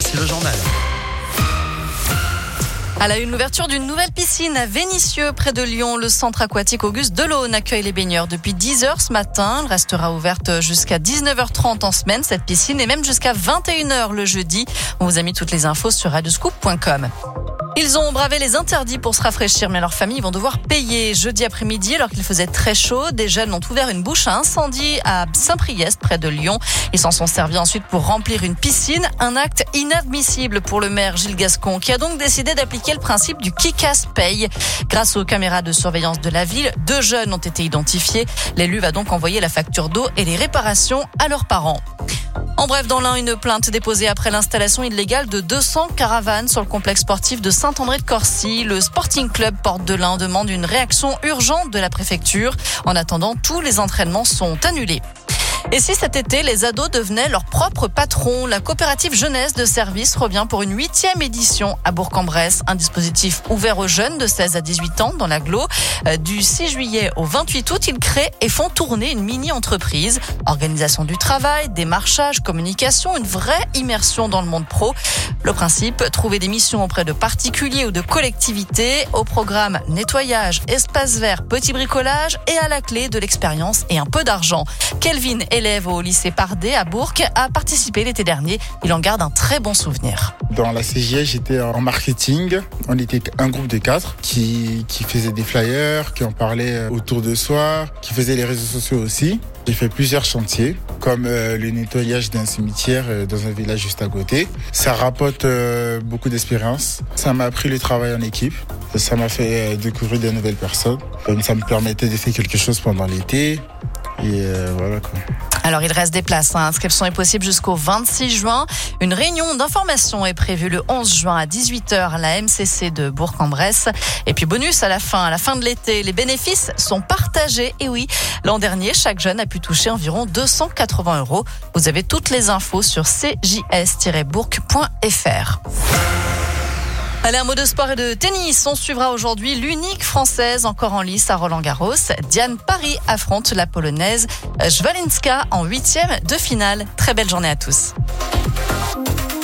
voici le journal. À la une, l'ouverture d'une nouvelle piscine à Vénissieux, près de Lyon. Le centre aquatique Auguste Delaune accueille les baigneurs depuis 10h ce matin. Elle restera ouverte jusqu'à 19h30 en semaine, cette piscine, et même jusqu'à 21h le jeudi. On vous a mis toutes les infos sur radioscoop.com. Ils ont bravé les interdits pour se rafraîchir, mais leurs familles vont devoir payer. Jeudi après-midi, alors qu'il faisait très chaud, des jeunes ont ouvert une bouche à incendie à Saint-Priest, près de Lyon. Ils s'en sont servis ensuite pour remplir une piscine. Un acte inadmissible pour le maire Gilles Gascon, qui a donc décidé d'appliquer le principe du qui casse paye. Grâce aux caméras de surveillance de la ville, 2 jeunes ont été identifiés. L'élu va donc envoyer la facture d'eau et les réparations à leurs parents. En bref, dans l'Ain, une plainte déposée après l'installation illégale de 200 caravanes sur le complexe sportif de Saint-André-de-Corcy. Le Sporting Club Porte de l'Ain demande une réaction urgente de la préfecture. En attendant, tous les entraînements sont annulés. Et si cet été, les ados devenaient leurs propres patrons, la coopérative jeunesse de service revient pour une 8e édition à Bourg-en-Bresse. Un dispositif ouvert aux jeunes de 16 à 18 ans dans l'agglo. Du 6 juillet au 28 août, ils créent et font tourner une mini-entreprise. Organisation du travail, démarchage, communication, une vraie immersion dans le monde pro. Le principe, trouver des missions auprès de particuliers ou de collectivités. Au programme nettoyage, espace vert, petit bricolage et à la clé de l'expérience et un peu d'argent. Kelvin, élève au lycée Pardet à Bourg, a participé l'été dernier. Il en garde un très bon souvenir. Dans la CGI, j'étais en marketing. On était un groupe de 4 qui faisait des flyers, qui en parlaient autour de soi, qui faisaient les réseaux sociaux aussi. J'ai fait plusieurs chantiers, comme le nettoyage d'un cimetière dans un village juste à côté. Ça rapporte beaucoup d'expérience. Ça m'a appris le travail en équipe. Ça m'a fait découvrir de nouvelles personnes. Ça me permettait de faire quelque chose pendant l'été. Et voilà quoi. Alors il reste des places. L'inscription est possible jusqu'au 26 juin. Une réunion d'information est prévue le 11 juin à 18h à la MCC de Bourg-en-Bresse. Et puis bonus à la fin de l'été, les bénéfices sont partagés. Et oui, l'an dernier, chaque jeune a pu toucher environ 280 €. Vous avez toutes les infos sur cjs-bourg.fr. Allez, un mot de sport et de tennis. On suivra aujourd'hui l'unique française encore en lice à Roland-Garros. Diane Parry affronte la polonaise Jwalinska en 8e de finale. Très belle journée à tous.